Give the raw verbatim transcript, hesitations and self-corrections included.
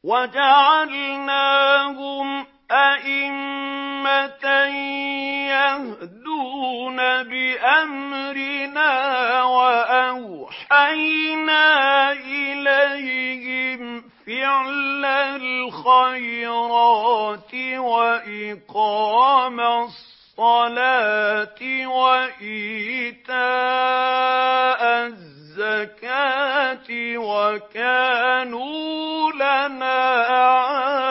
وَجَعَلْنَاهُمْ أَئِمَّةً يَهْدُونَ بِأَمْرِنَا وَأَوْحَيْنَا إِلَيْهِمْ فِعْلَ الْخَيْرَاتِ وَإِقَامَ الصَّلَاةِ وَإِيتَاءَ الزَّكَاةِ وَكَانُوا لَنَا عَابِدِينَ.